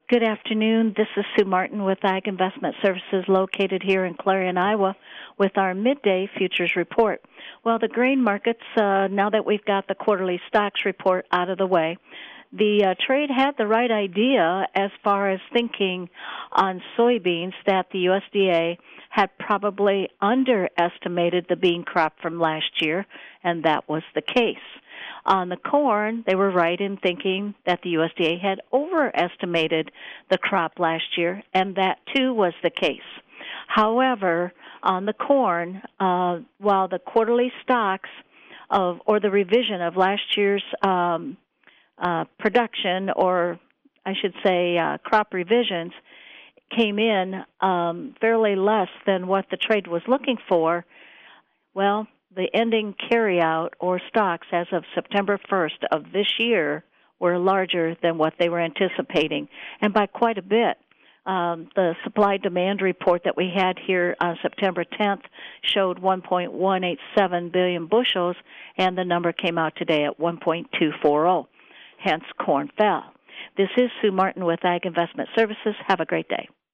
Good afternoon. This is Sue Martin with Ag Investment Services located here in Clarion, Iowa, with our midday futures report. Well, the grain markets, now that we've got the quarterly stocks report out of the way, the trade had the right idea as far as thinking on soybeans that the USDA had probably underestimated the bean crop from last year, and that was the case. On the corn, they were right in thinking that the USDA had overestimated the crop last year, and that too was the case. However, on the corn, while the quarterly stocks or the revision of last year's production, or I should say crop revisions, came in fairly less than what the trade was looking for, well, the ending carryout or stocks as of September 1st of this year were larger than what they were anticipating, and by quite a bit. The supply-demand report that we had here on September 10th showed 1.187 billion bushels, and the number came out today at 1.240. Hence, corn fell. This is Sue Martin with Ag Investment Services. Have a great day.